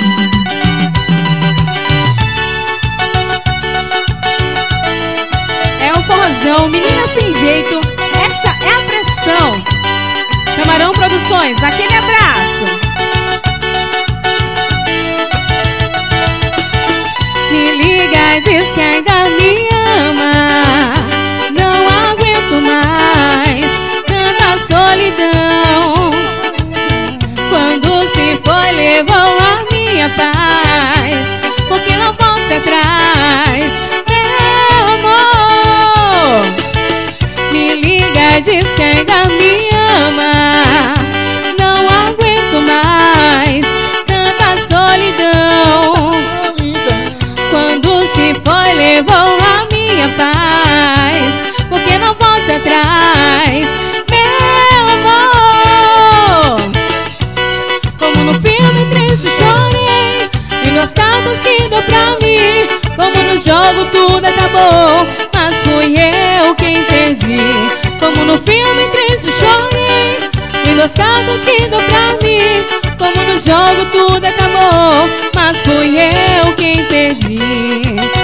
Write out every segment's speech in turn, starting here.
É um forrozão, menina sem jeito, essa é a pressão. Camarão Produções, aquele abraço. Me liga e diz que ainda me ama. Não aguento mais tanta solidão. Quando se foi levou a minha paz, porque não volte atrás, meu amor. Me liga e diz que ainda me ama. Não aguento mais tanta solidão. Quando se foi levou a minha paz, porque não volte atrás, meu amor. Como no filme triste chorei, e nos cantos que deu pra mim. Como no jogo tudo acabou, mas fui eu quem perdi. Como no filme triste chorei, e nos cantos que deu pra mim. Como no jogo tudo acabou, mas fui eu quem perdi.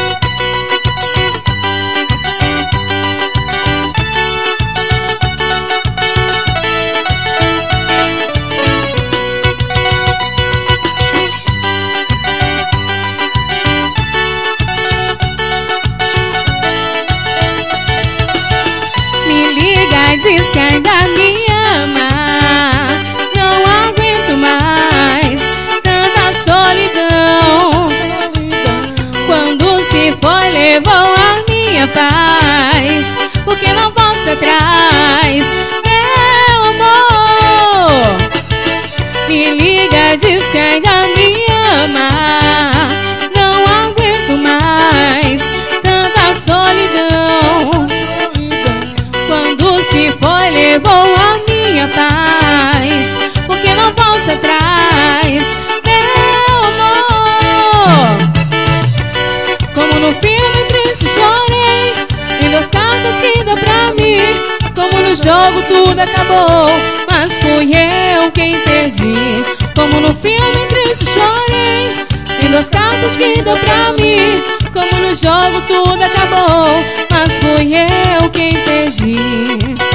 Me liga e diz que ainda me ama. Não aguento mais tanta solidão. Quando se foi levou a minha paz, porque não volte atrás, meu amor. Me liga e diz que ainda me ama. Não aguento mais tanta solidão. Quando se foi levou a minha paz, porque não volte atrás, meu amor. Como no filme triste chorei, e nos cantos que deu pra mim. Como no jogo tudo acabou, mas fui eu quem perdi. Como no filme triste chorei, e nos cantos que deu pra mim. Como no jogo tudo acabou, mas fui eu quem perdi.